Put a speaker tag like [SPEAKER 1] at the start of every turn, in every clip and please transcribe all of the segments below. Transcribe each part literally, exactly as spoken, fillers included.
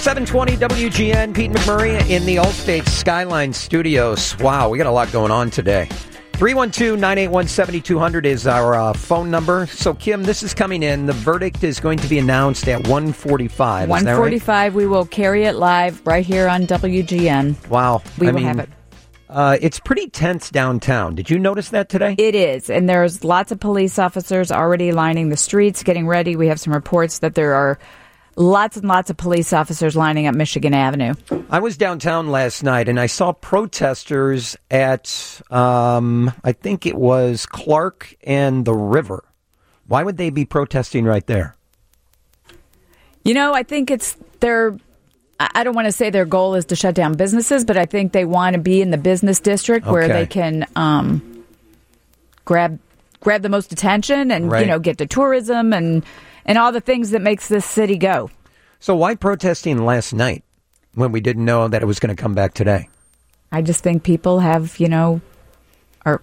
[SPEAKER 1] seven twenty W G N, Pete McMurray in the Allstate Skyline Studios. Wow, we got a lot going on today. three one two, nine eight one, seven two zero zero is our uh, phone number. So, Kim, this is coming in. The verdict is going to be announced at one forty-five.
[SPEAKER 2] one forty-five, right? We will carry it live right here on W G N.
[SPEAKER 1] Wow.
[SPEAKER 2] We
[SPEAKER 1] I
[SPEAKER 2] will
[SPEAKER 1] mean,
[SPEAKER 2] have it.
[SPEAKER 1] Uh, it's pretty tense downtown. Did you notice that today?
[SPEAKER 2] It is, and there's lots of police officers already lining the streets, getting ready. We have some reports that there are lots and lots of police officers lining up Michigan Avenue.
[SPEAKER 1] I was downtown last night, and I saw protesters at, um, I think it was Clark and the River. Why would they be protesting right there?
[SPEAKER 2] You know, I think it's their... I don't want to say their goal is to shut down businesses, but I think they want to be in the business district where
[SPEAKER 1] Okay.
[SPEAKER 2] they can um, grab grab the most attention and
[SPEAKER 1] Right.
[SPEAKER 2] you know get to tourism and and all the things that makes this city go.
[SPEAKER 1] So why protesting last night when we didn't know that it was going to come back today?
[SPEAKER 2] I just think people have you know, are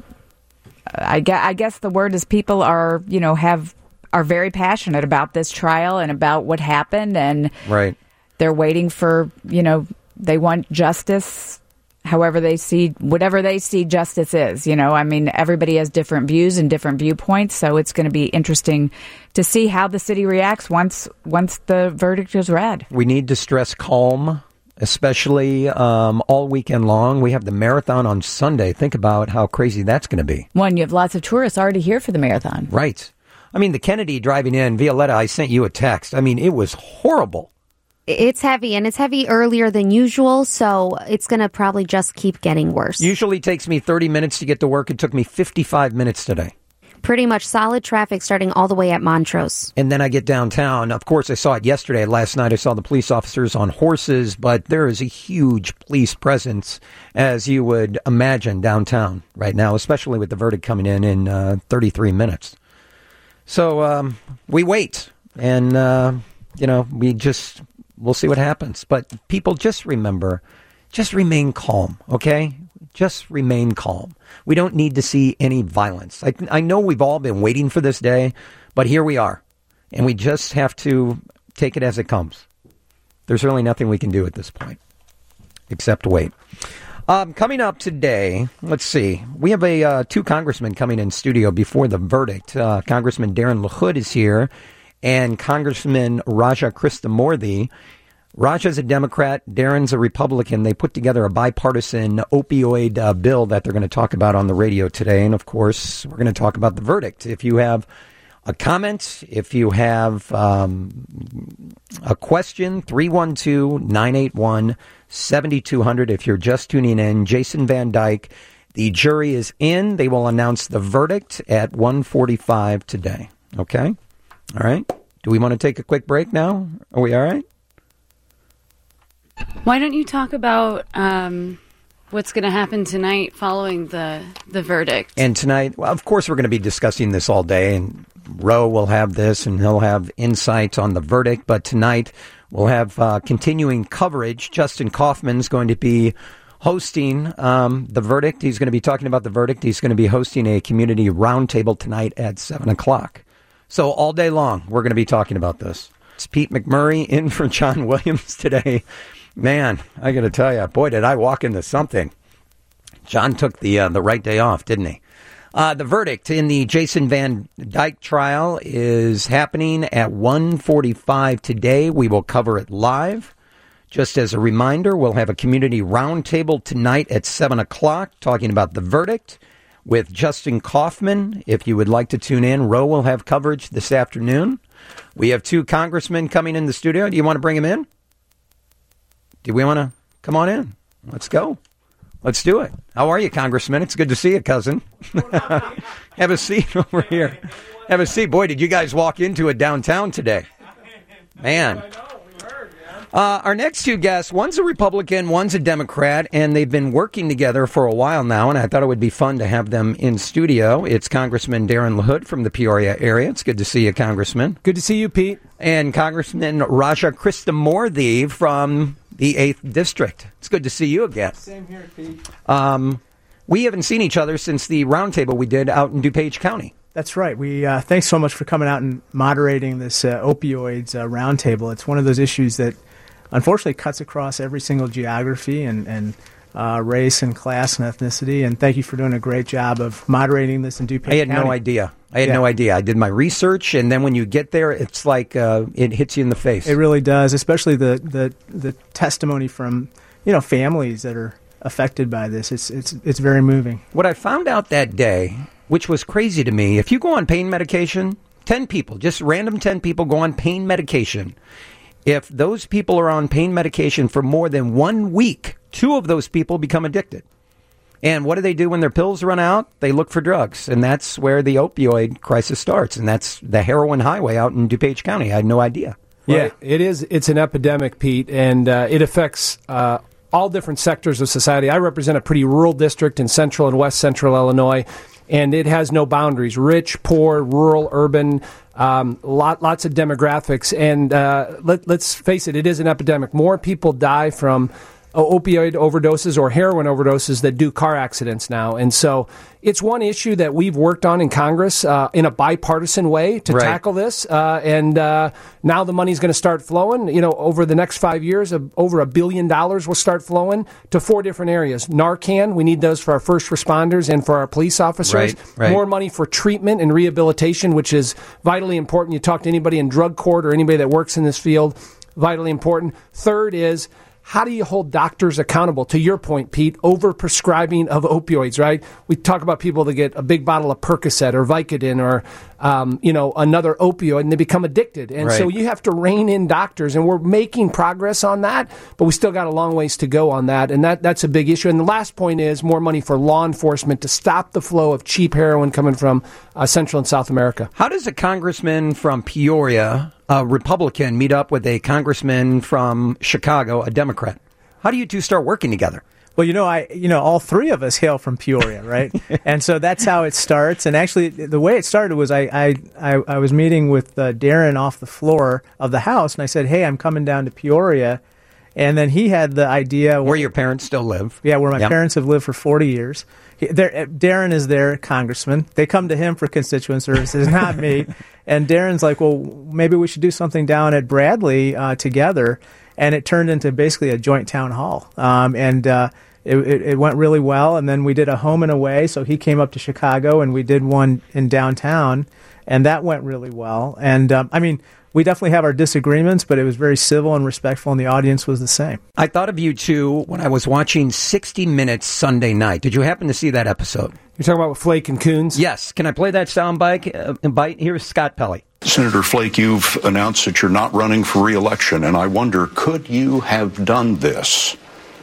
[SPEAKER 2] I guess, I guess the word is people are you know have are very passionate about this trial and about what happened and
[SPEAKER 1] Right.
[SPEAKER 2] they're waiting for, you know, they want justice, however they see, whatever they see justice is, you know. I mean, everybody has different views and different viewpoints, so it's going to be interesting to see how the city reacts once once the verdict is read.
[SPEAKER 1] We need to stress calm, especially um, all weekend long. We have the marathon on Sunday. Think about how crazy that's going to be.
[SPEAKER 2] One, you have lots of tourists already here for the marathon.
[SPEAKER 1] Right. I mean, the Kennedy driving in, Violetta, I sent you a text. I mean, it was horrible.
[SPEAKER 3] It's heavy, and it's heavy earlier than usual, so it's going to probably just keep getting worse.
[SPEAKER 1] Usually takes me thirty minutes to get to work. It took me fifty-five minutes today.
[SPEAKER 3] Pretty much solid traffic starting all the way at Montrose.
[SPEAKER 1] And then I get downtown. Of course, I saw it yesterday. Last night I saw the police officers on horses, but there is a huge police presence, as you would imagine, downtown right now, especially with the verdict coming in in uh, thirty-three minutes. So um, we wait, and, uh, you know, we just... We'll see what happens. But people, just remember, just remain calm, okay? Just remain calm. We don't need to see any violence. I, I know we've all been waiting for this day, but here we are. And we just have to take it as it comes. There's really nothing we can do at this point except wait. Um, coming up today, let's see. We have a uh, two congressmen coming in studio before the verdict. Uh, Congressman Darren LaHood is here. And Congressman Raja Krishnamoorthy. Raja's a Democrat. Darren's a Republican. They put together a bipartisan opioid uh, bill that they're going to talk about on the radio today. And, of course, we're going to talk about the verdict. If you have a comment, if you have um, a question, three one two, nine eight one, seven two zero zero. If you're just tuning in, Jason Van Dyke, the jury is in. They will announce the verdict at one forty-five today. Okay? All right. Do we want to take a quick break now? Are we all right?
[SPEAKER 4] Why don't you talk about um, what's going to happen tonight following the, the verdict?
[SPEAKER 1] And tonight, well, of course, we're going to be discussing this all day, and Roe will have this, and he'll have insights on the verdict. But tonight, we'll have uh, continuing coverage. Justin Kaufman's going to be hosting um, the verdict. He's going to be talking about the verdict. He's going to be hosting a community roundtable tonight at seven o'clock. So all day long, we're going to be talking about this. It's Pete McMurray in for John Williams today. Man, I got to tell you, boy, did I walk into something. John took the uh, the right day off, didn't he? Uh, the verdict in the Jason Van Dyke trial is happening at one forty-five today. We will cover it live. Just as a reminder, we'll have a community roundtable tonight at seven o'clock talking about the verdict with Justin Kaufman. If you would like to tune in, Roe will have coverage this afternoon. We have two congressmen coming in the studio. Do you want to bring them in? Do we want to come on in? Let's go. Let's do it. How are you, Congressman? It's good to see you, cousin. Have a seat over here. Have a seat. Boy, did you guys walk into it downtown today? Man. Uh, our next two guests, one's a Republican, one's a Democrat, and they've been working together for a while now, and I thought it would be fun to have them in studio. It's Congressman Darren LaHood from the Peoria area. It's good to see you, Congressman.
[SPEAKER 5] Good to see you, Pete.
[SPEAKER 1] And Congressman Raja Krishnamoorthy from the eighth District. It's good to see you again.
[SPEAKER 5] Same here, Pete.
[SPEAKER 1] Um, we haven't seen each other since the roundtable we did out in DuPage County.
[SPEAKER 5] That's right. We uh, thanks so much for coming out and moderating this uh, opioids uh, roundtable. It's one of those issues that unfortunately cuts across every single geography and, and uh, race and class and ethnicity. And thank you for doing a great job of moderating this in DuPage
[SPEAKER 1] I had
[SPEAKER 5] County.
[SPEAKER 1] no idea. I had
[SPEAKER 5] Yeah.
[SPEAKER 1] no idea. I did my research, and then when you get there, it's like uh, it hits you in the face.
[SPEAKER 5] It really does, especially the, the, the testimony from, you know, families that are affected by this. It's it's it's very moving.
[SPEAKER 1] What I found out that day, which was crazy to me, if you go on pain medication, ten people, just random ten people go on pain medication. If those people are on pain medication for more than one week, two of those people become addicted. And what do they do when their pills run out? They look for drugs. And that's where the opioid crisis starts. And that's the heroin highway out in DuPage County. I had no idea.
[SPEAKER 6] Yeah, it is. It's an epidemic, Pete, and uh, it affects uh, all different sectors of society. I represent a pretty rural district in central and west central Illinois, and it has no boundaries. Rich, poor, rural, urban, um, lot, lots of demographics. And uh, let, let's face it, it is an epidemic. More people die from opioid overdoses or heroin overdoses that do car accidents now. And so it's one issue that we've worked on in Congress uh, in a bipartisan way to
[SPEAKER 1] Right.
[SPEAKER 6] tackle this. Uh, and uh, now the money's going to start flowing. You know, over the next five years, uh, over a billion dollars will start flowing to four different areas. Narcan, we need those for our first responders and for our police officers.
[SPEAKER 1] Right, right.
[SPEAKER 6] More money for treatment and rehabilitation, which is vitally important. You talk to anybody in drug court or anybody that works in this field, vitally important. Third is, how do you hold doctors accountable? To your point, Pete, over-prescribing of opioids, right? We talk about people that get a big bottle of Percocet or Vicodin or, um, you know, another opioid, and they become addicted. And
[SPEAKER 1] Right.
[SPEAKER 6] so you have to rein in doctors, and we're making progress on that, but we still got a long ways to go on that, and that that's a big issue. And the last point is more money for law enforcement to stop the flow of cheap heroin coming from uh, Central and South America.
[SPEAKER 1] How does a congressman from Peoria, a Republican, meet up with a congressman from Chicago, a Democrat? How do you two start working together?
[SPEAKER 5] Well, you know, I you know all three of us hail from Peoria, right? And so that's how it starts. And actually, the way it started was I I, I, I was meeting with uh, Darren off the floor of the house, and I said, "Hey, I'm coming down to Peoria," and then he had the idea
[SPEAKER 1] Where your parents still live.
[SPEAKER 5] Yeah, where my
[SPEAKER 1] Yep.
[SPEAKER 5] parents have lived for forty years. He, there- Darren is their congressman. They come to him for constituent services, not me. And Darren's like, well, maybe we should do something down at Bradley uh, together. And it turned into basically a joint town hall. Um, and uh, it, it, it went really well. And then we did a home and away. So he came up to Chicago, and we did one in downtown. And that went really well. And, um, I mean, we definitely have our disagreements, but it was very civil and respectful, and the audience was the same.
[SPEAKER 1] I thought of you two when I was watching sixty minutes Sunday night. Did you happen to see that episode?
[SPEAKER 6] You're talking about Flake and Coons?
[SPEAKER 1] Yes. Can I play that sound bite? Uh, bite? Here's Scott Pelley.
[SPEAKER 7] Senator Flake, you've announced that you're not running for re-election, and I wonder, could you have done this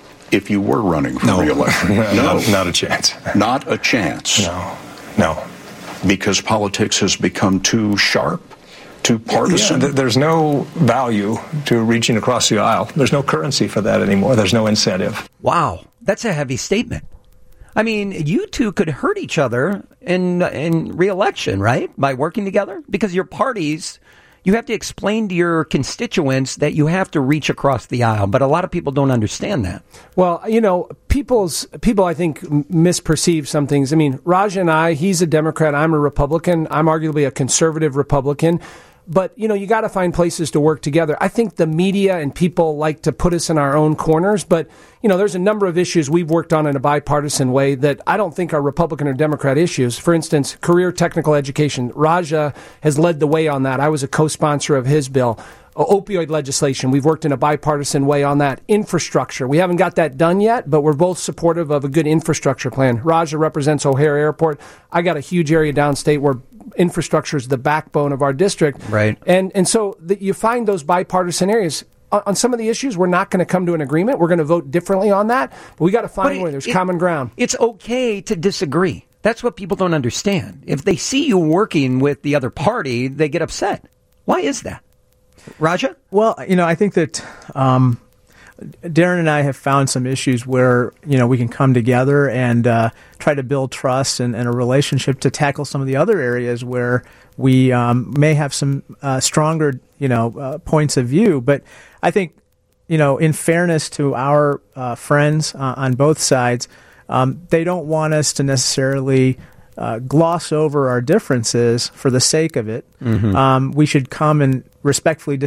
[SPEAKER 7] if you were running for
[SPEAKER 8] No.
[SPEAKER 7] re-election?
[SPEAKER 8] No, not, not a chance.
[SPEAKER 7] Not a chance.
[SPEAKER 8] No, no.
[SPEAKER 7] Because politics has become too sharp, too partisan.
[SPEAKER 8] Yeah, th- there's no value to reaching across the aisle. There's no currency for that anymore. There's no incentive.
[SPEAKER 1] Wow. That's a heavy statement. I mean, you two could hurt each other in in re-election, right? By working together? Because your parties, you have to explain to your constituents that you have to reach across the aisle. But a lot of people don't understand that.
[SPEAKER 6] Well, you know, people's people, I think, m- misperceive some things. I mean, Raj and I, he's a Democrat, I'm a Republican. I'm arguably a conservative Republican. But, you know, you got to find places to work together. I think the media and people like to put us in our own corners. But, you know, there's a number of issues we've worked on in a bipartisan way that I don't think are Republican or Democrat issues. For instance, career technical education. Raja has led the way on that. I was a co-sponsor of his bill. Opioid legislation. We've worked in a bipartisan way on that. Infrastructure. We haven't got that done yet, but we're both supportive of a good infrastructure plan. Raja represents O'Hare Airport. I got a huge area downstate where infrastructure is the backbone of our district.
[SPEAKER 1] Right.
[SPEAKER 6] And and so the, you find those bipartisan areas. On, on some of the issues, we're not going to come to an agreement. We're going to vote differently on that. But we got to find
[SPEAKER 1] But
[SPEAKER 6] where
[SPEAKER 1] it-
[SPEAKER 6] there's
[SPEAKER 1] it-
[SPEAKER 6] common ground.
[SPEAKER 1] It's okay to disagree. That's what people don't understand. If they see you working with the other party, they get upset. Why is that? Raja?
[SPEAKER 5] Well, you know, I think that um, Darren and I have found some issues where, you know, we can come together and uh, try to build trust and, and a relationship to tackle some of the other areas where we um, may have some uh, stronger, you know, uh, points of view. But I think, you know, in fairness to our uh, friends uh, on both sides, um, they don't want us to necessarily uh, gloss over our differences for the sake of it.
[SPEAKER 1] Mm-hmm.
[SPEAKER 5] Um, we should come and respectfully dis-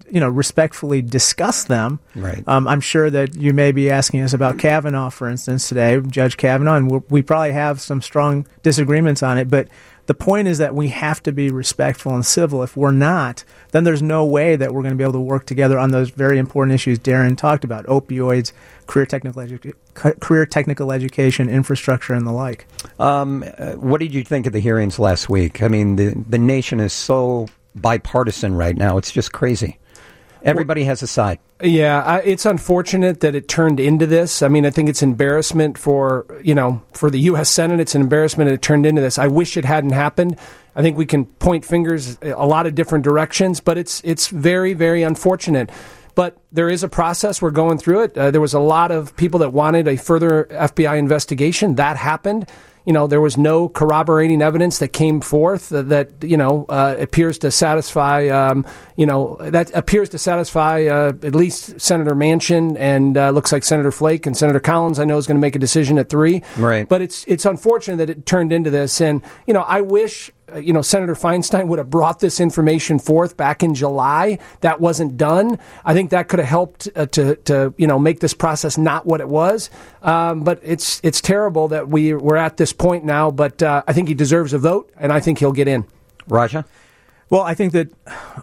[SPEAKER 5] you know, respectfully discuss them.
[SPEAKER 1] Right.
[SPEAKER 5] Um, I'm sure that you may be asking us about Kavanaugh, for instance, today, Judge Kavanaugh, and we'll, we probably have some strong disagreements on it. But the point is that we have to be respectful and civil. If we're not, then there's no way that we're going to be able to work together on those very important issues Darren talked about: opioids, career technical edu- career technical education, infrastructure, and the like. Um,
[SPEAKER 1] uh, what did you think of the hearings last week? I mean, the the nation is so bipartisan right now; it's just crazy. Everybody has a side.
[SPEAKER 6] Yeah, I, it's unfortunate that it turned into this. I mean, I think it's embarrassment for, you know, for the U S Senate. It's an embarrassment that it turned into this. I wish it hadn't happened. I think we can point fingers a lot of different directions, but it's it's very, very unfortunate. But there is a process. We're going through it. Uh, there was a lot of people that wanted a further F B I investigation. That happened. You know, there was no corroborating evidence that came forth that, that you know, uh, appears to satisfy, um, you know, that appears to satisfy uh, at least Senator Manchin, and uh, looks like Senator Flake and Senator Collins, I know, is going to make a decision at three.
[SPEAKER 1] Right.
[SPEAKER 6] But it's it's unfortunate that it turned into this. And, you know, I wish, uh, you know, Senator Feinstein would have brought this information forth back in July. That wasn't done. I think that could have helped uh, to, to, you know, make this process not what it was. Um, but it's it's terrible that we, we're at this point now, but uh, I think he deserves a vote, and I think he'll get in.
[SPEAKER 1] Raja?
[SPEAKER 5] Well, I think that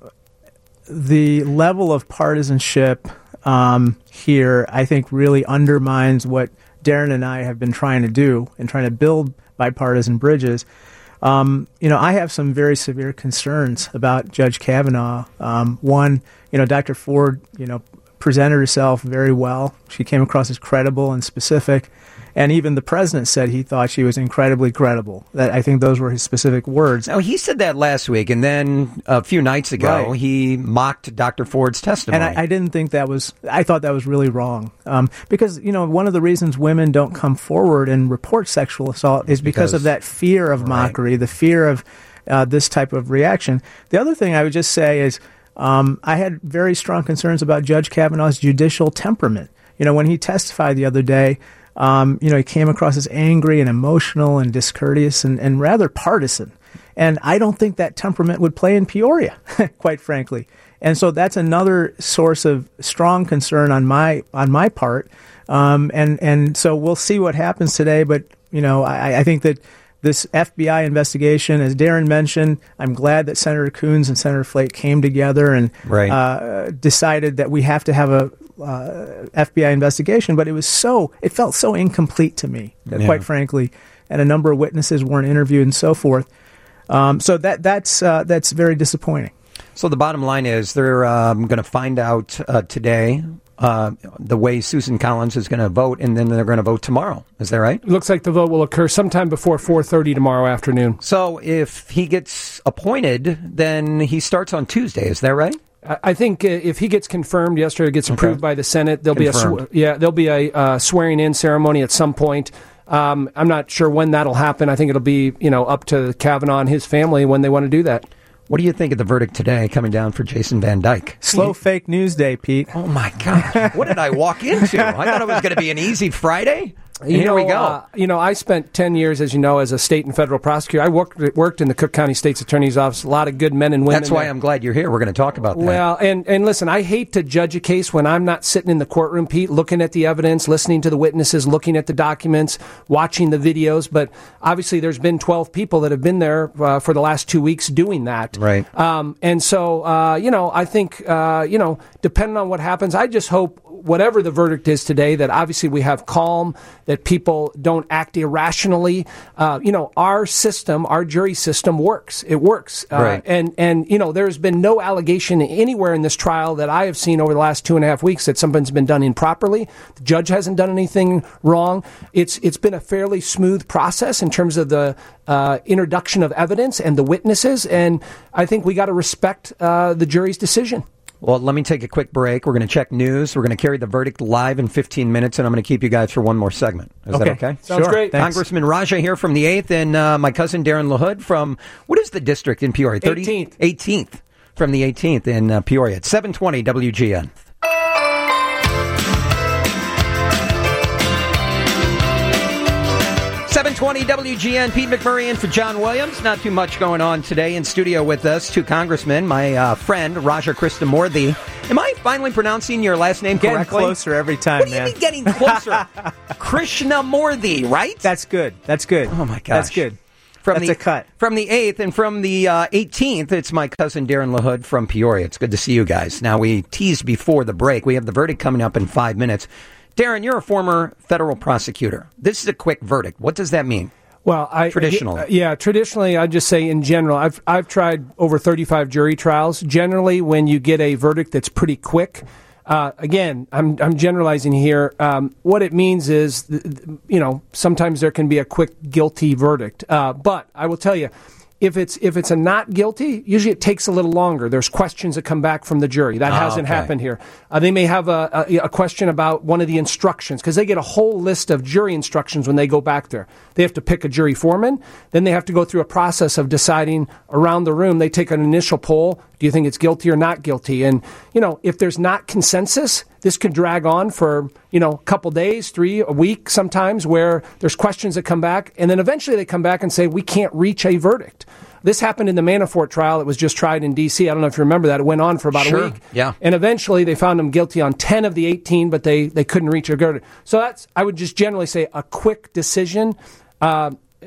[SPEAKER 5] the level of partisanship um, here, I think, really undermines what Darren and I have been trying to do and trying to build bipartisan bridges. Um, you know, I have some very severe concerns about Judge Kavanaugh. Um, one, you know, Doctor Ford, you know, presented herself very well. She came across as credible and specific. And even the president said he thought she was incredibly credible. That I think those were his specific words.
[SPEAKER 1] Now, he said that last week, and then a few nights ago,
[SPEAKER 5] Right.
[SPEAKER 1] he mocked Doctor Ford's testimony.
[SPEAKER 5] And I, I didn't think that was, I thought that was really wrong. Um, because, you know, one of the reasons women don't come forward and report sexual assault is because,
[SPEAKER 1] Because-
[SPEAKER 5] of that fear of
[SPEAKER 1] right.
[SPEAKER 5] mockery, the fear of uh, this type of reaction. The other thing I would just say is um, I had very strong concerns about Judge Kavanaugh's judicial temperament. You know, when he testified the other day, Um, you know, he came across as angry and emotional and discourteous and, and rather partisan. And I don't think that temperament would play in Peoria, quite frankly. And so that's another source of strong concern on my on my part. Um, and, and so we'll see what happens today. But, you know, I, I think that this F B I investigation, as Darren mentioned, I'm glad that Senator Coons and Senator Flake came together and
[SPEAKER 1] Right.
[SPEAKER 5] uh, decided that we have to have a Uh, F B I investigation, but it was so, it felt so incomplete to me,
[SPEAKER 1] Yeah.
[SPEAKER 5] quite frankly, and a number of witnesses weren't interviewed and so forth. Um, so that that's uh, that's very disappointing.
[SPEAKER 1] So the bottom line is they're um, going to find out uh, today uh, the way Susan Collins is going to vote, and then they're going to vote tomorrow. Is that right?
[SPEAKER 6] It looks like the vote will occur sometime before four thirty tomorrow afternoon.
[SPEAKER 1] So if he gets appointed, then he starts on Tuesday. Is that right?
[SPEAKER 6] I think uh, if he gets confirmed yesterday, gets approved
[SPEAKER 1] Okay.
[SPEAKER 6] by the Senate, there'll
[SPEAKER 1] Confirmed.
[SPEAKER 6] be a sw- yeah, there'll be a uh, swearing-in ceremony at some point. Um, I'm not sure when that'll happen. I think it'll be you know up to Kavanaugh and his family when they want to do that.
[SPEAKER 1] What do you think of the verdict today coming down for Jason Van Dyke?
[SPEAKER 5] Slow fake news day, Pete.
[SPEAKER 1] Oh my God! What did I walk into? I thought it was going to be an easy Friday. And
[SPEAKER 6] You
[SPEAKER 1] here
[SPEAKER 6] know,
[SPEAKER 1] we go.
[SPEAKER 6] Uh, you know, I spent ten years, as you know, as a state and federal prosecutor. I worked worked in the Cook County State's Attorney's Office. A lot of good men and women.
[SPEAKER 1] That's why
[SPEAKER 6] there.
[SPEAKER 1] I'm glad you're here. We're going to talk about that.
[SPEAKER 6] Well, and, and listen, I hate to judge a case when I'm not sitting in the courtroom, Pete, looking at the evidence, listening to the witnesses, looking at the documents, watching the videos. But obviously, there's been twelve people that have been there uh, for the last two weeks doing that.
[SPEAKER 1] Right.
[SPEAKER 6] Um, and so, uh, you know, I think, uh, you know, depending on what happens, I just hope whatever the verdict is today, that obviously we have calm, that people don't act irrationally. Uh, you know, our system, our jury system works. It works. Uh,
[SPEAKER 1] Right.
[SPEAKER 6] And, and, you know, there's been no allegation anywhere in this trial that I have seen over the last two and a half weeks that something's been done improperly. The judge hasn't done anything wrong. It's, it's been a fairly smooth process in terms of the uh, introduction of evidence and the witnesses. And I think we got to respect uh, the jury's decision.
[SPEAKER 1] Well, let me take a quick break. We're going to check news. We're going to carry the verdict live in fifteen minutes, and I'm going to keep you guys for one more segment. Is
[SPEAKER 5] Okay.
[SPEAKER 1] that okay?
[SPEAKER 6] Sounds great.
[SPEAKER 5] Thanks.
[SPEAKER 1] Congressman Raja here from the eighth, and uh, my cousin Darren LaHood from, what is the district in Peoria?
[SPEAKER 6] eighteenth.
[SPEAKER 1] eighteenth. From the eighteenth in uh, Peoria. It's seven twenty W G N. seven twenty W G N, Pete McMurray in for John Williams. Not too much going on today. In studio with us, two congressmen, my uh, friend, Raja Krishnamurthy. Am I finally pronouncing your last name
[SPEAKER 5] getting
[SPEAKER 1] correctly?
[SPEAKER 5] Getting closer every time,
[SPEAKER 1] what do
[SPEAKER 5] man.
[SPEAKER 1] you mean getting closer? Krishnamurthy, right?
[SPEAKER 5] That's good. That's good.
[SPEAKER 1] Oh, my gosh.
[SPEAKER 5] That's good.
[SPEAKER 1] From
[SPEAKER 5] That's
[SPEAKER 1] the,
[SPEAKER 5] a cut.
[SPEAKER 1] From the eighth and from the uh, eighteenth, it's my cousin Darren LaHood from Peoria. It's good to see you guys. Now, we teased before the break. We have the verdict coming up in five minutes. Darren, you're a former federal prosecutor. This is a quick verdict. What does that mean?
[SPEAKER 6] Well, I
[SPEAKER 1] traditionally,
[SPEAKER 6] yeah, traditionally, I'd just say in general, I've I've tried over thirty-five jury trials. Generally, when you get a verdict that's pretty quick, uh, again, I'm I'm generalizing here. Um, what it means is, you know, sometimes there can be a quick guilty verdict, uh, but I will tell you. If it's if it's a not guilty, usually it takes a little longer. There's questions that come back from the jury. That
[SPEAKER 1] oh,
[SPEAKER 6] hasn't
[SPEAKER 1] okay.
[SPEAKER 6] happened here. Uh, they may have a, a, a question about one of the instructions because they get a whole list of jury instructions when they go back there. They have to pick a jury foreman. Then they have to go through a process of deciding around the room. They take an initial poll. Do you think it's guilty or not guilty? And, you know, if there's not consensus, this could drag on for, you know, a couple days, three, a week sometimes, where there's questions that come back. And then eventually they come back and say, we can't reach a verdict. This happened in the Manafort trial. It was just tried in D C. I don't know if you remember that. It went on for about
[SPEAKER 1] sure.
[SPEAKER 6] a week.
[SPEAKER 1] Yeah.
[SPEAKER 6] And eventually they found him guilty on ten of the eighteen, but they, they couldn't reach a verdict. So that's, I would just generally say, a quick decision uh,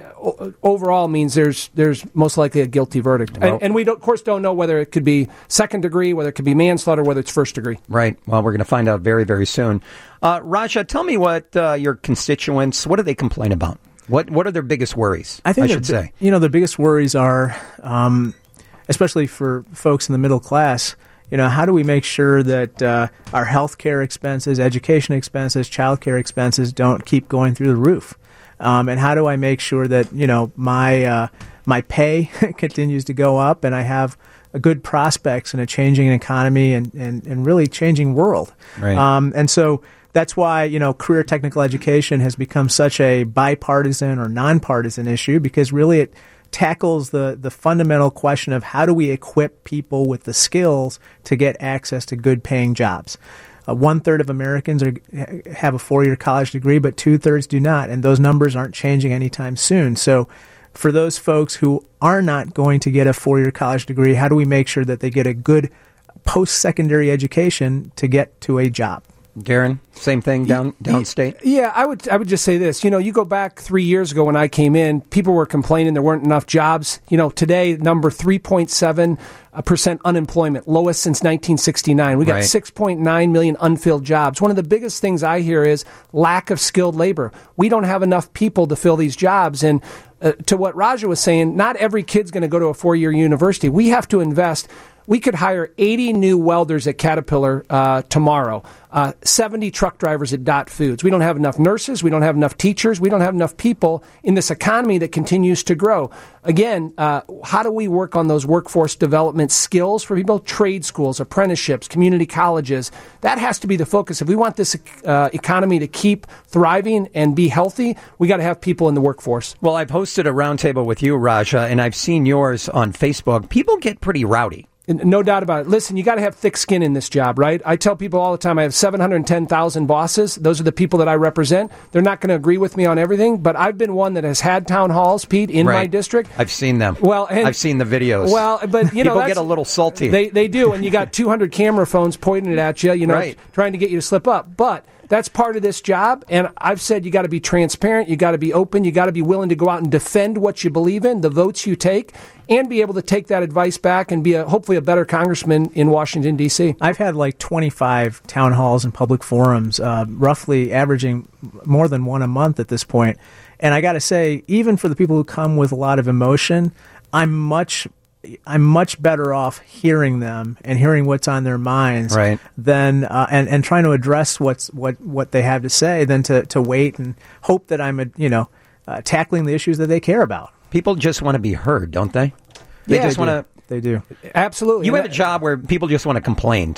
[SPEAKER 6] overall means there's there's most likely a guilty verdict.
[SPEAKER 1] Well,
[SPEAKER 6] and, and we, don't, of course, don't know whether it could be second degree, whether it could be manslaughter, whether it's first degree.
[SPEAKER 1] Right. Well, we're going to find out very, very soon. Uh, Raja, tell me what uh, your constituents, what do they complain about? What What are their biggest worries?
[SPEAKER 5] I think
[SPEAKER 1] I should
[SPEAKER 5] the,
[SPEAKER 1] say.
[SPEAKER 5] You know, the biggest worries are, um, especially for folks in the middle class. You know, how do we make sure that uh, our health care expenses, education expenses, child care expenses don't keep going through the roof? Um, and how do I make sure that you know my uh, my pay continues to go up and I have a good prospects in a changing economy and, and, and really changing world?
[SPEAKER 1] Right.
[SPEAKER 5] Um, and so. That's why, you know, career technical education has become such a bipartisan or nonpartisan issue because really it tackles the, the fundamental question of how do we equip people with the skills to get access to good paying jobs. Uh, one third of Americans are, have a four-year college degree, but two thirds do not, and those numbers aren't changing anytime soon. So for those folks who are not going to get a four-year college degree, how do we make sure that they get a good post-secondary education to get to a job?
[SPEAKER 1] Darren, same thing down downstate?
[SPEAKER 6] Yeah, I would I would just say this. You know, you go back three years ago when I came in, people were complaining there weren't enough jobs. You know, today, number three point seven percent unemployment, lowest since nineteen sixty-nine. We got
[SPEAKER 1] right.
[SPEAKER 6] six point nine million unfilled jobs. One of the biggest things I hear is lack of skilled labor. We don't have enough people to fill these jobs. And uh, to what Raja was saying, not every kid's going to go to a four-year university. We have to invest. We could hire eighty new welders at Caterpillar uh, tomorrow, uh, seventy truck drivers at Dot Foods. We don't have enough nurses. We don't have enough teachers. We don't have enough people in this economy that continues to grow. Again, uh, how do we work on those workforce development skills for people? Trade schools, apprenticeships, community colleges. That has to be the focus. If we want this uh, economy to keep thriving and be healthy, we got to have people in the workforce.
[SPEAKER 1] Well, I've hosted a roundtable with you, Raja, and I've seen yours on Facebook. People get pretty rowdy.
[SPEAKER 6] No doubt about it. Listen, you got to have thick skin in this job, right? I tell people all the time I have seven hundred ten thousand bosses. Those are the people that I represent. They're not going to agree with me on everything, but I've been one that has had town halls, Pete, in
[SPEAKER 1] right.
[SPEAKER 6] my district.
[SPEAKER 1] I've seen them.
[SPEAKER 6] Well, and,
[SPEAKER 1] I've seen the videos.
[SPEAKER 6] Well, but you know,
[SPEAKER 1] people get a little salty.
[SPEAKER 6] They they do, and you got two hundred camera phones pointed at you, you know,
[SPEAKER 1] right.
[SPEAKER 6] trying to get you to slip up. But that's part of this job, and I've said you got to be transparent, you got to be open, you got to be willing to go out and defend what you believe in, the votes you take, and be able to take that advice back and be a, hopefully a better congressman in Washington, D C.
[SPEAKER 5] I've had like twenty-five town halls and public forums, uh, roughly averaging more than one a month at this point. And I got to say, even for the people who come with a lot of emotion, I'm much I'm much better off hearing them and hearing what's on their minds
[SPEAKER 1] right.
[SPEAKER 5] than uh, and and trying to address what's what what they have to say than to to wait and hope that I'm a, you know uh, tackling the issues that they care about.
[SPEAKER 1] People just want to be heard, don't they? They
[SPEAKER 5] yeah,
[SPEAKER 1] just
[SPEAKER 5] want
[SPEAKER 1] to.
[SPEAKER 5] They do.
[SPEAKER 6] Absolutely.
[SPEAKER 1] You have a job where people just want to complain too.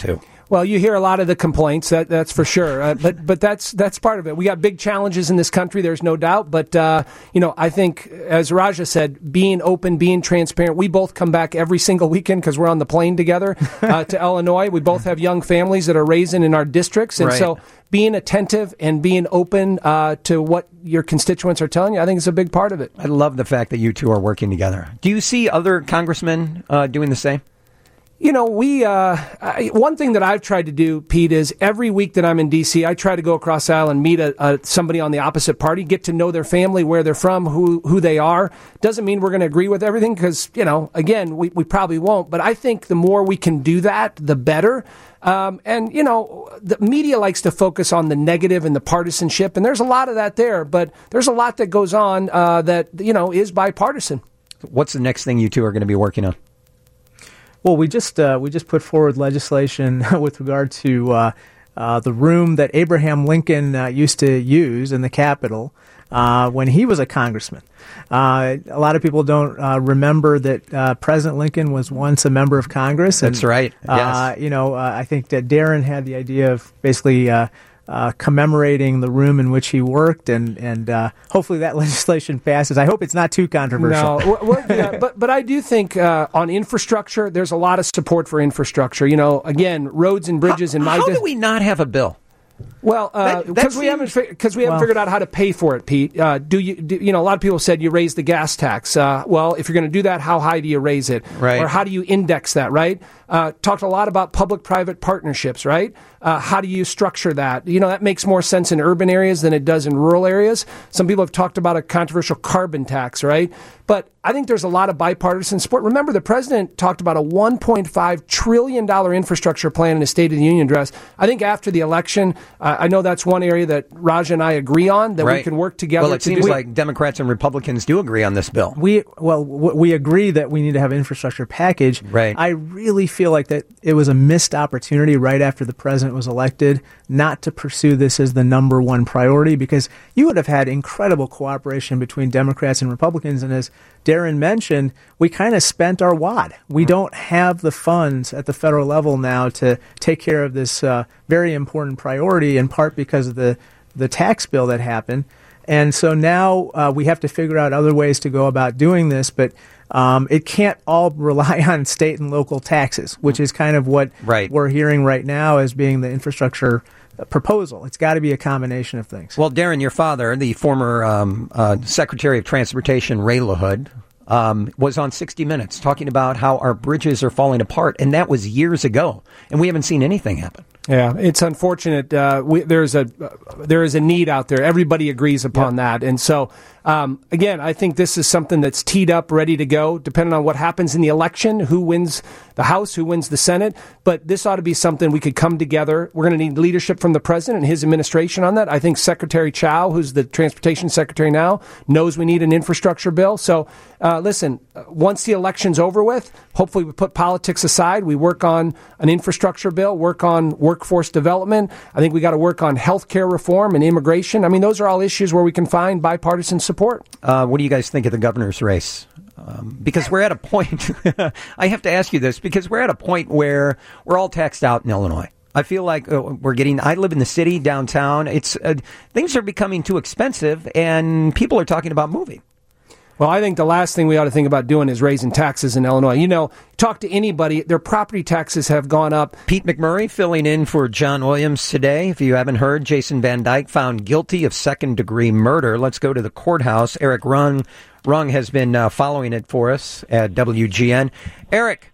[SPEAKER 6] Well, you hear a lot of the complaints, that, that's for sure. Uh, but but that's that's part of it. We got big challenges in this country, there's no doubt. But, uh, you know, I think, as Raja said, being open, being transparent. We both come back every single weekend because we're on the plane together uh, to Illinois. We both have young families that are raising in our districts. And
[SPEAKER 1] right.
[SPEAKER 6] so being attentive and being open uh, to what your constituents are telling you, I think is a big part of it.
[SPEAKER 1] I love the fact that you two are working together. Do you see other congressmen uh, doing the same?
[SPEAKER 6] You know, we, uh, I, one thing that I've tried to do, Pete, is every week that I'm in D C, I try to go across the aisle and meet a, a, somebody on the opposite party, get to know their family, where they're from, who, who they are. Doesn't mean we're going to agree with everything because, you know, again, we, we probably won't. But I think the more we can do that, the better. Um, and, you know, the media likes to focus on the negative and the partisanship, and there's a lot of that there. But there's a lot that goes on uh, that, you know, is bipartisan.
[SPEAKER 1] What's the next thing you two are going to be working on?
[SPEAKER 5] Well, we just uh, we just put forward legislation with regard to uh, uh, the room that Abraham Lincoln uh, used to use in the Capitol uh, when he was a congressman. Uh, a lot of people don't uh, remember that uh, President Lincoln was once a member of Congress. And,
[SPEAKER 1] That's right. Yes.
[SPEAKER 5] Uh, you know, uh, I think that Darren had the idea of basically uh, uh, commemorating the room in which he worked, and and uh, hopefully that legislation passes. I hope it's not too controversial.
[SPEAKER 6] No, well, yeah, but but I do think uh, on infrastructure, there's a lot of support for infrastructure. You know, again, roads and bridges.
[SPEAKER 1] How,
[SPEAKER 6] in my
[SPEAKER 1] how
[SPEAKER 6] di-
[SPEAKER 1] do we not have a bill?
[SPEAKER 6] Well, because
[SPEAKER 1] That- that
[SPEAKER 6] we haven't
[SPEAKER 1] seems-
[SPEAKER 6] because we haven't
[SPEAKER 5] well-
[SPEAKER 6] figured out how to pay for it, Pete. Uh, do you? Do, you know, a lot of people said you raise the gas tax. Uh, well, if you're going to do that, how high do you raise it?
[SPEAKER 1] Right.
[SPEAKER 6] Or how do you index that? Right. Uh, talked a lot about public-private partnerships. Right. Uh, how do you structure that? You know, that makes more sense in urban areas than it does in rural areas. Some people have talked about a controversial carbon tax. Right. But I think there's a lot of bipartisan support. Remember, the president talked about a one point five trillion dollars infrastructure plan in his State of the Union address. I think after the election, uh, I know that's one area that Raj and I agree on, that
[SPEAKER 1] Right.
[SPEAKER 6] we can work together.
[SPEAKER 1] Well, it
[SPEAKER 6] to
[SPEAKER 1] seems
[SPEAKER 6] do
[SPEAKER 1] like Democrats and Republicans do agree on this bill.
[SPEAKER 5] We well, w- we agree that we need to have an infrastructure package.
[SPEAKER 1] Right.
[SPEAKER 5] I really feel like that it was a missed opportunity right after the president was elected not to pursue this as the number one priority, because you would have had incredible cooperation between Democrats and Republicans. And as Darren mentioned, we kind of spent our wad. We don't have the funds at the federal level now to take care of this uh, very important priority, in part because of the, the tax bill that happened. And so now uh, we have to figure out other ways to go about doing this, but um, it can't all rely on state and local taxes, which is kind of what
[SPEAKER 1] Right.
[SPEAKER 5] we're hearing right now as being the infrastructure proposal. It's got to be a combination of things.
[SPEAKER 1] Well, Darren, your father, the former um, uh, Secretary of Transportation, Ray LaHood, um, was on sixty minutes talking about how our bridges are falling apart, and that was years ago, and we haven't seen anything happen.
[SPEAKER 6] Yeah, it's unfortunate. Uh, we, there's a uh, there is a need out there. Everybody agrees upon that, and so um, again, I think this is something that's teed up, ready to go, depending on what happens in the election, who wins the House, who wins the Senate. But this ought to be something we could come together. We're going to need leadership from the president and his administration on that. I think Secretary Chao, who's the transportation secretary now, knows we need an infrastructure bill. So uh, listen, once the election's over with, hopefully we put politics aside. We work on an infrastructure bill, work on workforce development. I think we got to work on health care reform and immigration. I mean, those are all issues where we can find bipartisan support.
[SPEAKER 1] Uh, what do you guys think of the governor's race? Um, because we're at a point, I have to ask you this, because we're at a point where we're all taxed out in Illinois. I feel like uh, we're getting, I live in the city, downtown. It's uh, things are becoming too expensive, and people are talking about moving.
[SPEAKER 6] Well, I think the last thing we ought to think about doing is raising taxes in Illinois. You know, talk to anybody, their property taxes have gone up.
[SPEAKER 1] Pete McMurray filling in for John Williams today. If you haven't heard, Jason Van Dyke found guilty of second-degree murder. Let's go to the courthouse. Eric Rung, Rung has been uh, following it for us at W G N. Eric.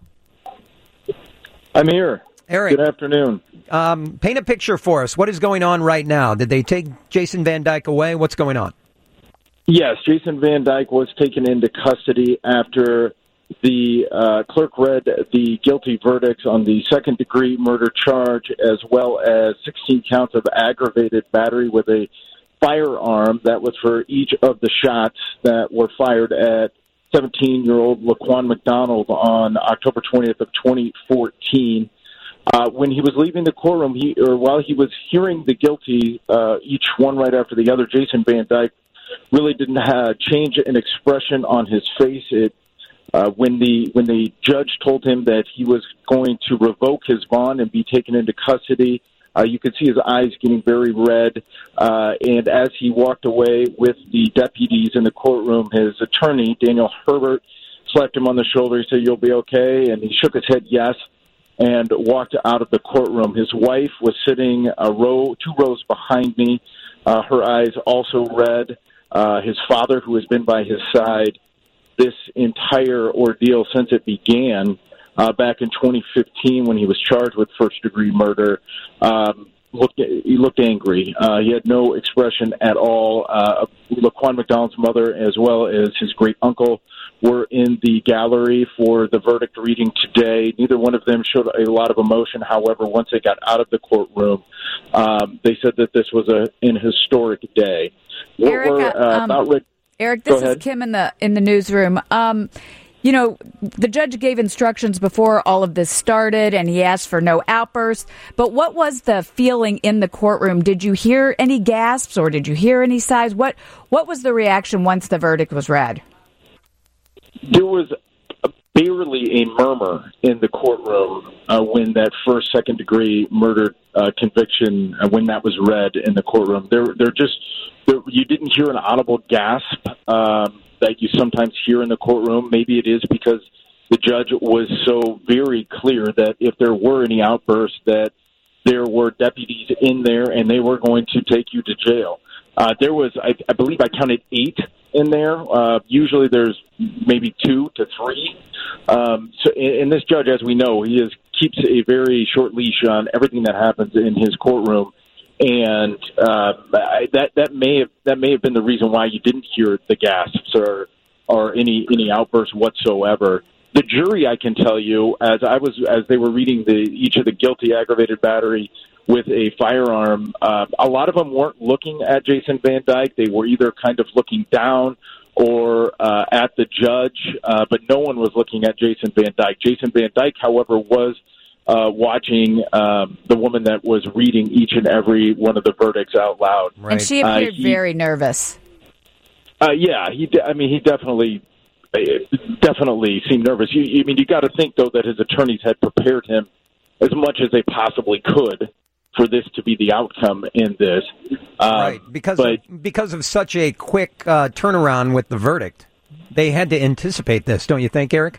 [SPEAKER 9] I'm here.
[SPEAKER 1] Eric.
[SPEAKER 9] Good afternoon.
[SPEAKER 1] Um, paint a picture for us. What is going on right now? Did they take Jason Van Dyke away? What's going on?
[SPEAKER 9] Yes, Jason Van Dyke was taken into custody after the uh, clerk read the guilty verdicts on the second-degree murder charge, as well as sixteen counts of aggravated battery with a firearm. That was for each of the shots that were fired at seventeen-year-old Laquan McDonald on October twentieth of twenty fourteen. Uh, when he was leaving the courtroom, he or while he was hearing the guilty, uh, each one right after the other, Jason Van Dyke really didn't have change in expression on his face. It Uh, when the when the judge told him that he was going to revoke his bond and be taken into custody, uh, you could see his eyes getting very red. Uh, and as he walked away with the deputies in the courtroom, his attorney, Daniel Herbert, slapped him on the shoulder. He said, "You'll be okay." And he shook his head yes and walked out of the courtroom. His wife was sitting a row, two rows behind me, uh, her eyes also red. Uh, his father, who has been by his side this entire ordeal since it began uh, back in twenty fifteen when he was charged with first-degree murder, um, looked he looked angry. Uh, he had no expression at all. Uh, Laquan McDonald's mother, as well as his great-uncle, were in the gallery for the verdict reading today. Neither one of them showed a lot of emotion. However, once they got out of the courtroom, um, they said that this was a, an historic day. What
[SPEAKER 2] Eric,
[SPEAKER 9] we're, uh,
[SPEAKER 2] um,
[SPEAKER 9] about re-
[SPEAKER 2] Eric, this is Kim in the in the newsroom. Um, you know, the judge gave instructions before all of this started, and he asked for no outbursts. But what was the feeling in the courtroom? Did you hear any gasps, or did you hear any sighs? What What was the reaction once the verdict was read?
[SPEAKER 9] There was barely a murmur in the courtroom uh, when that first second-degree murder uh, conviction, uh, when that was read in the courtroom. There, there just there, you didn't hear an audible gasp um, that you sometimes hear in the courtroom. Maybe it is because the judge was so very clear that if there were any outbursts, that there were deputies in there and they were going to take you to jail. Uh, there was, I, I believe, I counted eight in there. Uh, usually there's maybe two to three. Um, so, and this judge, as we know, he is keeps a very short leash on everything that happens in his courtroom, and uh, that that may have that may have been the reason why you didn't hear the gasps or or any any outbursts whatsoever. The jury, I can tell you, as I was as they were reading the each of the guilty aggravated battery with a firearm, uh, a lot of them weren't looking at Jason Van Dyke. They were either kind of looking down or uh, at the judge, uh, but no one was looking at Jason Van Dyke. Jason Van Dyke, however, was uh, watching um, the woman that was reading each and every one of the verdicts out loud.
[SPEAKER 2] Right. And she appeared uh, he, very nervous.
[SPEAKER 9] Uh, yeah, he. De- I mean, he definitely, definitely seemed nervous. You, I mean, you got to think though that his attorneys had prepared him as much as they possibly could for this to be the outcome in this. Um,
[SPEAKER 1] right, because
[SPEAKER 9] but,
[SPEAKER 1] of, because of such a quick uh, turnaround with the verdict. They had to anticipate this, don't you think, Eric?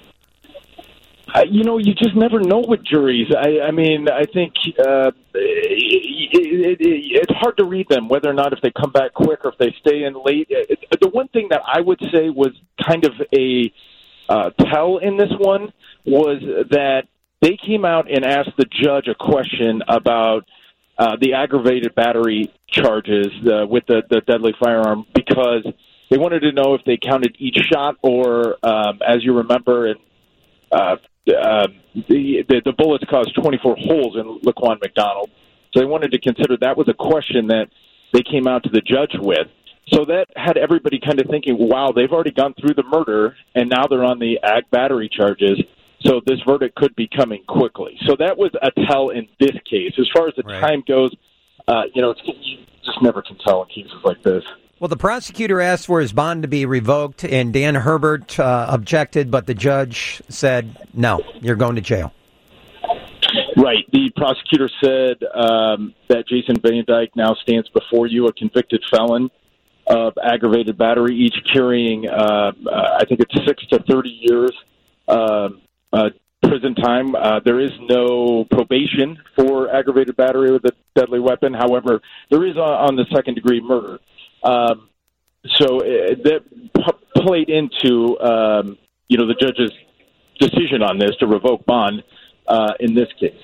[SPEAKER 9] Uh, you know, you just never know with juries. I, I mean, I think uh, it, it, it, it's hard to read them, whether or not if they come back quick or if they stay in late. It, the one thing that I would say was kind of a uh, tell in this one was that they came out and asked the judge a question about uh, the aggravated battery charges uh, with the, the deadly firearm because they wanted to know if they counted each shot or, um, as you remember, and, uh, uh, the, the, the bullets caused twenty-four holes in Laquan McDonald. So they wanted to consider that was a question that they came out to the judge with. So that had everybody kind of thinking, wow, they've already gone through the murder, and now they're on the ag battery charges. So this verdict could be coming quickly. So that was a tell in this case. As far as the right. time goes, uh, you know, it's, you just never can tell in cases like this.
[SPEAKER 1] Well, the prosecutor asked for his bond to be revoked, and Dan Herbert uh, objected, but the judge said, no, you're going to jail.
[SPEAKER 9] Right. The prosecutor said um, that Jason Van Dyke now stands before you, a convicted felon of aggravated battery, each carrying, uh, uh, I think it's six to thirty years. Uh, Uh, prison time. Uh, there is no probation for aggravated battery with a deadly weapon. However, there is on, on the second-degree murder. Um, so uh, that p- played into, um, you know, the judge's decision on this to revoke bond uh, in this case.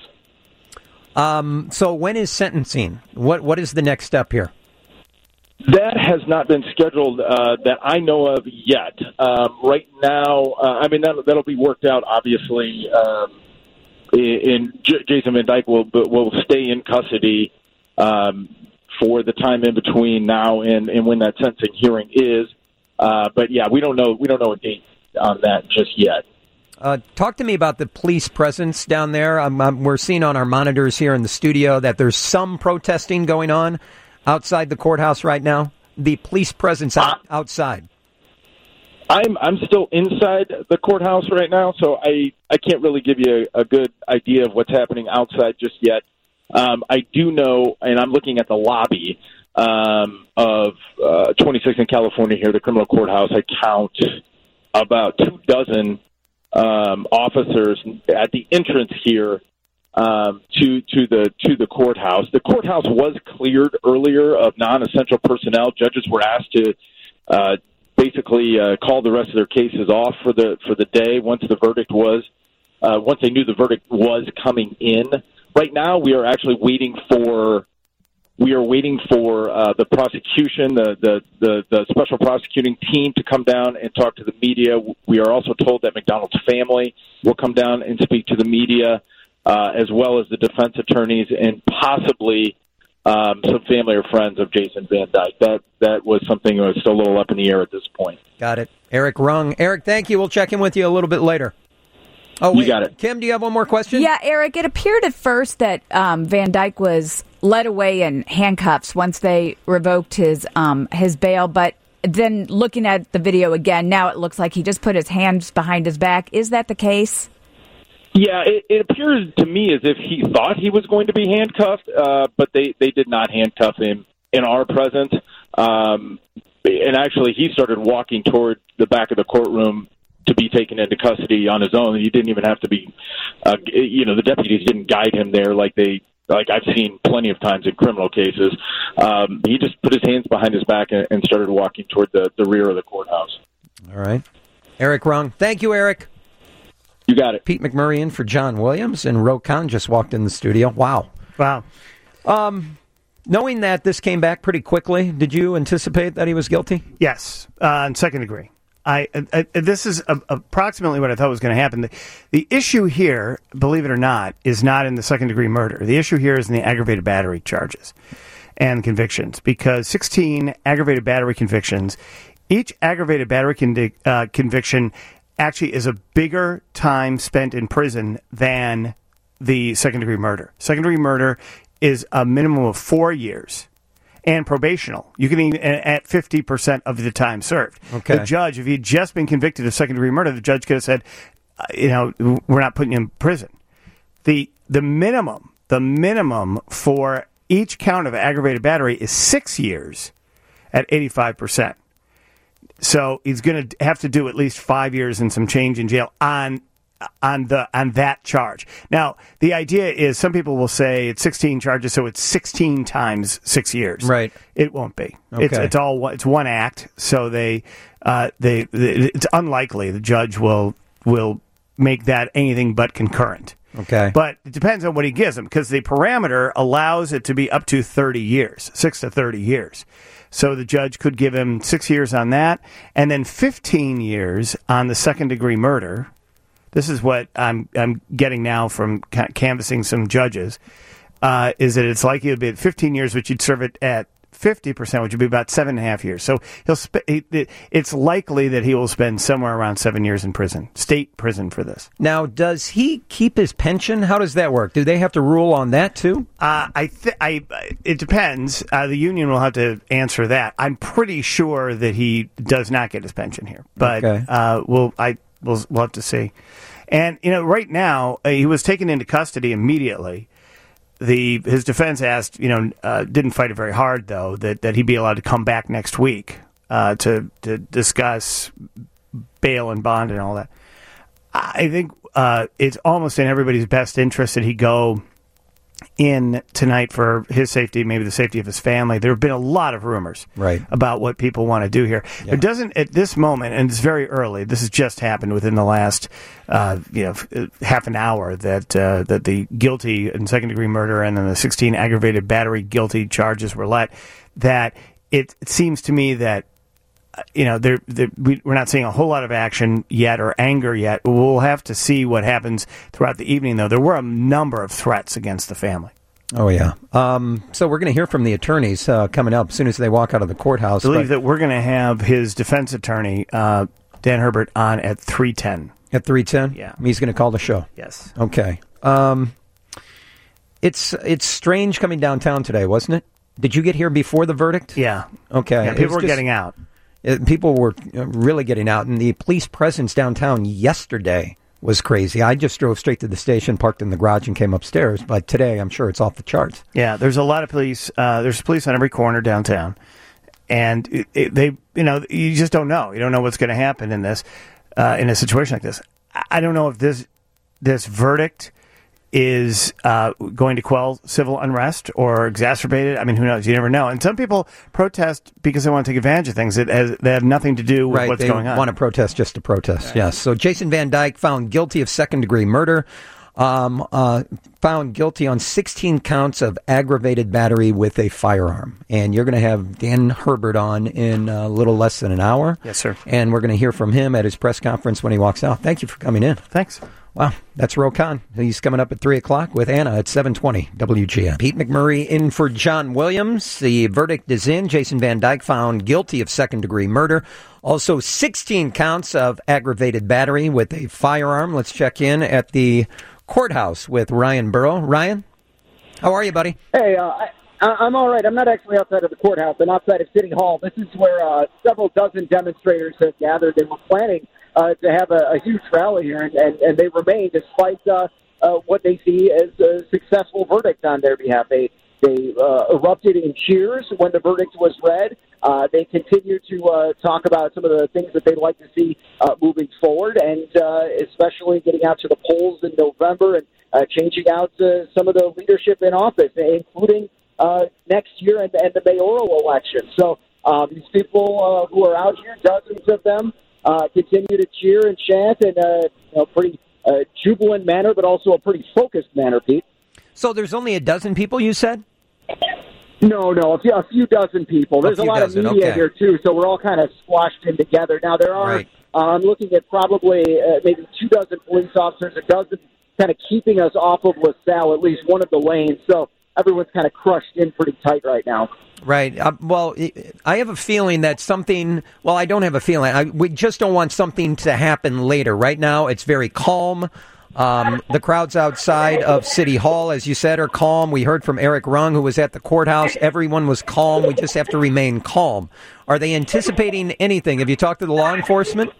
[SPEAKER 1] Um, so when is sentencing? What What is the next step here?
[SPEAKER 9] That has not been scheduled uh, that I know of yet. Um, right now, uh, I mean, that, that'll be worked out, obviously. Um, in J- Jason Van Dyke will, will stay in custody um, for the time in between now and, and when that sentencing hearing is. Uh, but, yeah, we don't know we don't know a date on that just yet.
[SPEAKER 1] Uh, talk to me about the police presence down there. Um, um, we're seeing on our monitors here in the studio that there's some protesting going on outside the courthouse right now? The police presence out, outside?
[SPEAKER 9] I'm I'm still inside the courthouse right now, so I, I can't really give you a, a good idea of what's happening outside just yet. Um, I do know, and I'm looking at the lobby um, of uh, twenty-sixth in California here, the criminal courthouse. I count about two dozen um, officers at the entrance here um, to to the to the courthouse. The courthouse was cleared earlier of non-essential personnel. Judges were asked to uh, basically uh, call the rest of their cases off for the for the day once the verdict was uh, once they knew the verdict was coming in. Right now, we are actually waiting for we are waiting for uh, the prosecution, the, the the the special prosecuting team, to come down and talk to the media. We are also told that McDonald's family will come down and speak to the media, uh, as well as the defense attorneys and possibly um, some family or friends of Jason Van Dyke. That that was something that was still a little up in the air at this point.
[SPEAKER 1] Got it. Eric Rung. Eric, thank you. We'll check in with you a little bit later. Oh, wait.
[SPEAKER 9] You got it.
[SPEAKER 1] Kim, do you have one more question?
[SPEAKER 2] Yeah, Eric, it appeared at first that um, Van Dyke was led away in handcuffs once they revoked his um, his bail, but then looking at the video again, now it looks like he just put his hands behind his back. Is that the case?
[SPEAKER 9] Yeah, it, it appears to me as if he thought he was going to be handcuffed, uh, but they, they did not handcuff him in our presence. Um, and actually, he started walking toward the back of the courtroom to be taken into custody on his own. He didn't even have to be, uh, you know, the deputies didn't guide him there like they, like I've seen plenty of times in criminal cases. Um, he just put his hands behind his back and, and started walking toward the, the rear of the courthouse.
[SPEAKER 1] All right. Eric Rung. Thank you, Eric.
[SPEAKER 9] You got it.
[SPEAKER 1] Pete McMurray in for John Williams, and Ro Khan just walked in the studio. Wow.
[SPEAKER 10] Wow.
[SPEAKER 1] Um, knowing that this came back pretty quickly, did you anticipate that he was guilty?
[SPEAKER 10] Yes, uh, in second degree. I, I, this is a, approximately what I thought was going to happen. The, the issue here, believe it or not, is not in the second-degree murder. The issue here is in the aggravated battery charges and convictions, because sixteen aggravated battery convictions, each aggravated battery con- uh, conviction actually is a bigger time spent in prison than the second-degree murder. Second-degree murder is a minimum of four years. And probational. You can even at fifty percent of the time served.
[SPEAKER 1] Okay.
[SPEAKER 10] The judge, if he'd just been convicted of second-degree murder, the judge could have said, uh, you know, we're not putting you in prison. The the minimum, the minimum for each count of aggravated battery is six years at eighty-five percent. So he's going to have to do at least five years and some change in jail on on the on that charge. Now, the idea is some people will say it's sixteen charges, so it's sixteen times six years.
[SPEAKER 1] Right.
[SPEAKER 10] It won't be.
[SPEAKER 1] Okay.
[SPEAKER 10] It's it's all it's one act, so they uh, they, they it's unlikely the judge will will make that anything but concurrent.
[SPEAKER 1] Okay.
[SPEAKER 10] But it depends on what he gives them, because the parameter allows it to be up to thirty years, six to thirty years. So the judge could give him six years on that, and then fifteen years on the second degree murder. This is what I'm I'm getting now from ca- canvassing some judges, uh, is that it's likely to be at fifteen years, which you'd serve it at fifty percent, which would be about seven and a half years. So he'll sp- it, it's likely that he will spend somewhere around seven years in prison, state prison, for this.
[SPEAKER 1] Now, does he keep his pension? How does that work? Do they have to rule on that too?
[SPEAKER 10] Uh, I, th- I it depends. Uh, the union will have to answer that. I'm pretty sure that he does not get his pension here, but
[SPEAKER 1] Okay.
[SPEAKER 10] uh, we'll I we'll, we'll have to see. And you know, right now uh, he was taken into custody immediately. The his defense asked, you know, uh, didn't fight it very hard though, that, that he be allowed to come back next week uh, to to discuss bail and bond and all that. I think uh, it's almost in everybody's best interest that he go in tonight for his safety, maybe the safety of his family. There have been a lot of rumors
[SPEAKER 1] right.
[SPEAKER 10] about what people want to do here.
[SPEAKER 1] Yeah.
[SPEAKER 10] It doesn't at this moment, and it's very early. This has just happened within the last, uh, you know, half an hour that uh, that the guilty in second degree murder and then the sixteen aggravated battery guilty charges were let. That it, it seems to me that, you know, they're, they're, we, we're not seeing a whole lot of action yet or anger yet. We'll have to see what happens throughout the evening, though. There were a number of threats against the family.
[SPEAKER 1] Oh, yeah. Um, so we're going to hear from the attorneys uh, coming up as soon as they walk out of the courthouse.
[SPEAKER 10] I believe
[SPEAKER 1] but
[SPEAKER 10] that we're going to have his defense attorney, uh, Dan Herbert, on at three ten.
[SPEAKER 1] At three ten?
[SPEAKER 10] Yeah.
[SPEAKER 1] He's going to call the show?
[SPEAKER 10] Yes.
[SPEAKER 1] Okay. Um, it's it's strange coming downtown today, wasn't it? Did you get here before the verdict?
[SPEAKER 10] Yeah.
[SPEAKER 1] Okay.
[SPEAKER 10] Yeah,
[SPEAKER 1] It
[SPEAKER 10] people
[SPEAKER 1] was
[SPEAKER 10] were
[SPEAKER 1] just-
[SPEAKER 10] getting out.
[SPEAKER 1] It, people were really getting out, and the police presence downtown yesterday was crazy. I just drove straight to the station, parked in the garage, and came upstairs. But today, I'm sure it's off the charts.
[SPEAKER 10] Yeah, there's a lot of police. Uh, there's police on every corner downtown, and it, it, they, you know, you just don't know. You don't know what's going to happen in this, uh, in a situation like this. I don't know if this this verdict is uh, going to quell civil unrest or exacerbate it. I mean, who knows? You never know. And some people protest because they want to take advantage of things that, has, that have nothing to do with
[SPEAKER 1] right,
[SPEAKER 10] what's
[SPEAKER 1] they
[SPEAKER 10] going on.
[SPEAKER 1] Want to protest just to protest, right. Yes. So Jason Van Dyke found guilty of second-degree murder, um, uh, found guilty on sixteen counts of aggravated battery with a firearm. And you're going to have Dan Herbert on in a little less than an hour.
[SPEAKER 10] Yes, sir.
[SPEAKER 1] And we're going to hear from him at his press conference when he walks out. Thank you for coming in.
[SPEAKER 10] Thanks.
[SPEAKER 1] Wow, that's Ro Khan. He's coming up at three o'clock with Anna at seven twenty W G N. Pete McMurray in for John Williams. The verdict is in. Jason Van Dyke found guilty of second-degree murder. Also, sixteen counts of aggravated battery with a firearm. Let's check in at the courthouse with Ryan Burrow. Ryan, how are you, buddy?
[SPEAKER 11] Hey, uh, I, I'm all right. I'm not actually outside of the courthouse. I'm outside of City Hall. This is where uh, several dozen demonstrators have gathered. They were planning Uh, to have a, a huge rally here, and, and, and they remain despite uh, uh, what they see as a successful verdict on their behalf. They they uh, erupted in cheers when the verdict was read. Uh, they continue to uh, talk about some of the things that they'd like to see uh, moving forward, and uh, especially getting out to the polls in November and uh, changing out uh, some of the leadership in office, including uh, next year and, and the mayoral election. So um, these people uh, who are out here, dozens of them, Uh, continue to cheer and chant in a you know, pretty uh, jubilant manner, but also a pretty focused manner, Pete.
[SPEAKER 1] So there's only a dozen people, you said?
[SPEAKER 11] No, no, a few, a few dozen people. There's a,
[SPEAKER 1] a
[SPEAKER 11] lot
[SPEAKER 1] dozen,
[SPEAKER 11] of media
[SPEAKER 1] okay.
[SPEAKER 11] here, too, so we're all kind of squashed in together. Now, there are,
[SPEAKER 1] right.
[SPEAKER 11] uh, I'm looking at probably uh, maybe two dozen police officers, a dozen kind of keeping us off of LaSalle, at least one of the lanes. So everyone's kind of crushed in pretty tight right now.
[SPEAKER 1] Right. Uh, well, I have a feeling that something, well, I don't have a feeling. I, we just don't want something to happen later. Right now, it's very calm. Um, the crowds outside of City Hall, as you said, are calm. We heard from Eric Rung, who was at the courthouse. Everyone was calm. We just have to remain calm. Are they anticipating anything? Have you talked to the law enforcement?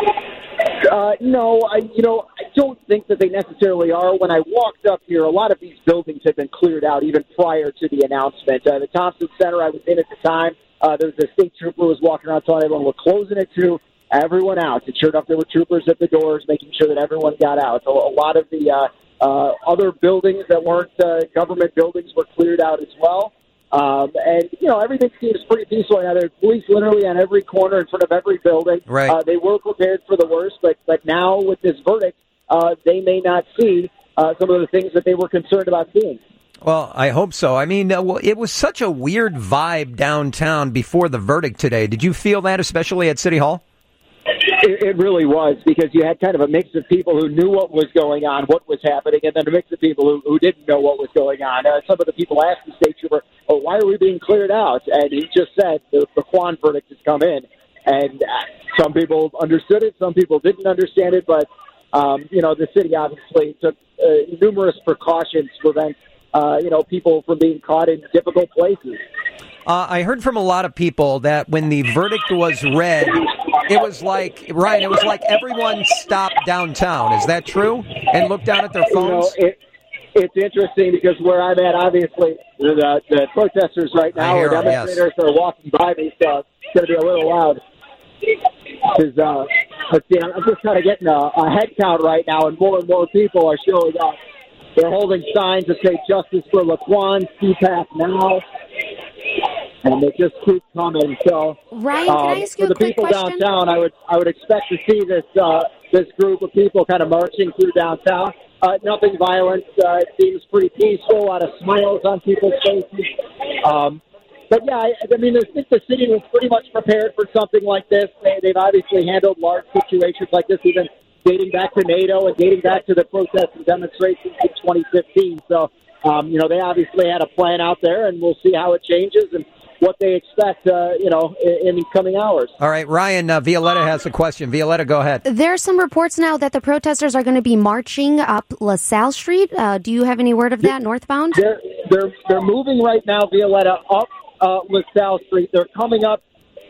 [SPEAKER 11] Uh, no, I, you know, I don't think that they necessarily are. When I walked up here, a lot of these buildings had been cleared out even prior to the announcement. Uh, the Thompson Center, I was in at the time. Uh, there was a state trooper who was walking around telling everyone we're closing it to everyone out. And sure enough, there were troopers at the doors making sure that everyone got out. So a lot of the uh, uh, other buildings that weren't uh, government buildings were cleared out as well. Um, and, you know, everything seems pretty peaceful. Now, there's police literally on every corner in front of every building.
[SPEAKER 1] Right.
[SPEAKER 11] Uh, they were prepared for the worst, but, but now with this verdict, uh, they may not see uh, some of the things that they were concerned about seeing.
[SPEAKER 1] Well, I hope so. I mean, uh, well, it was such a weird vibe downtown before the verdict today. Did you feel that, especially at City Hall?
[SPEAKER 11] It, it really was, because you had kind of a mix of people who knew what was going on, what was happening, and then a mix of people who, who didn't know what was going on. Uh, some of the people asked the state trooper, oh, why are we being cleared out? And he just said the, the Kwan verdict has come in. And uh, some people understood it, some people didn't understand it, but, um, you know, the city obviously took uh, numerous precautions to prevent, uh, you know, people from being caught in difficult places.
[SPEAKER 1] Uh, I heard from a lot of people that when the verdict was read, it was like, Ryan, it was like everyone stopped downtown. Is that true? And looked down at their phones?
[SPEAKER 11] You know, it, it's interesting because where I'm at, obviously, the, the protesters right now
[SPEAKER 1] are
[SPEAKER 11] demonstrators yes. are walking by me, so it's going to be a little loud. Because, uh, let's see, I'm just kind of getting a, a head count right now, and more and more people are showing up. They're holding signs that say "Justice for Laquan," C PAC now, and they just keep coming. So,
[SPEAKER 3] Ryan, can
[SPEAKER 11] um,
[SPEAKER 3] I ask you
[SPEAKER 11] for
[SPEAKER 3] a
[SPEAKER 11] the
[SPEAKER 3] quick
[SPEAKER 11] people
[SPEAKER 3] question?
[SPEAKER 11] downtown, I would I would expect to see this uh, this group of people kind of marching through downtown. Uh, nothing violent. Uh, it seems pretty peaceful. A lot of smiles on people's faces. Um, but yeah, I, I mean, I think the city was pretty much prepared for something like this. They, they've obviously handled large situations like this, even dating back to NATO and dating back to the protests and demonstrations in twenty fifteen. So, um, you know, they obviously had a plan out there, and we'll see how it changes and what they expect, uh, you know, in, in these coming hours.
[SPEAKER 1] All right, Ryan, uh, Violetta has a question. Violetta, go ahead.
[SPEAKER 3] There are some reports now that the protesters are going to be marching up LaSalle Street. Uh, do you have any word of that, northbound?
[SPEAKER 11] They're, they're, they're moving right now, Violetta, up uh, LaSalle Street. They're coming up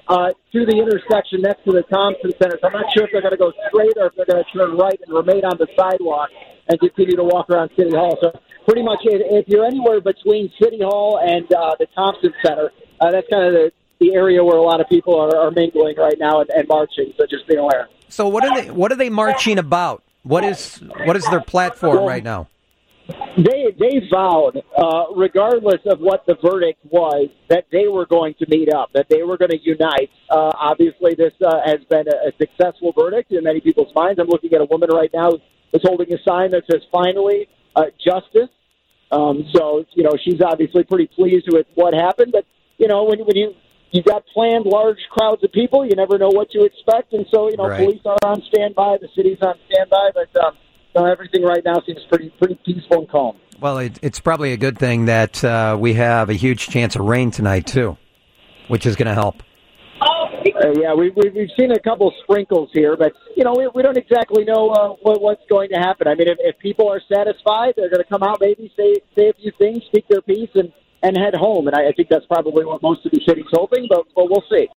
[SPEAKER 11] uh, to the intersection next to the Thompson Center. So I'm not sure if they're going to go straight or if they're going to turn right and remain on the sidewalk and continue to walk around City Hall. So pretty much if you're anywhere between City Hall and uh, the Thompson Center, uh, that's kind of the, the area where a lot of people are, are mingling right now and, and marching. So just be aware.
[SPEAKER 1] So what are they? What are they marching about? What is what is their platform well, right now?
[SPEAKER 11] They they vowed, uh, regardless of what the verdict was, that they were going to meet up, that they were going to unite. Uh, obviously, this uh, has been a, a successful verdict in many people's minds. I'm looking at a woman right now who's holding a sign that says, "Finally, uh, justice." Um, so, you know, she's obviously pretty pleased with what happened. But, you know, when, when you, you've got planned large crowds of people, you never know what to expect. And so, you know,
[SPEAKER 1] right.
[SPEAKER 11] police are on standby, the city's on standby, but um, so everything right now seems pretty pretty peaceful and calm.
[SPEAKER 1] Well, it, it's probably a good thing that uh, we have a huge chance of rain tonight, too, which is going to help.
[SPEAKER 11] Uh, yeah, we, we, we've seen a couple sprinkles here, but, you know, we, we don't exactly know uh, what, what's going to happen. I mean, if, if people are satisfied, they're going to come out, maybe say say a few things, speak their piece, and, and head home. And I, I think that's probably what most of the city's hoping, but, but we'll see.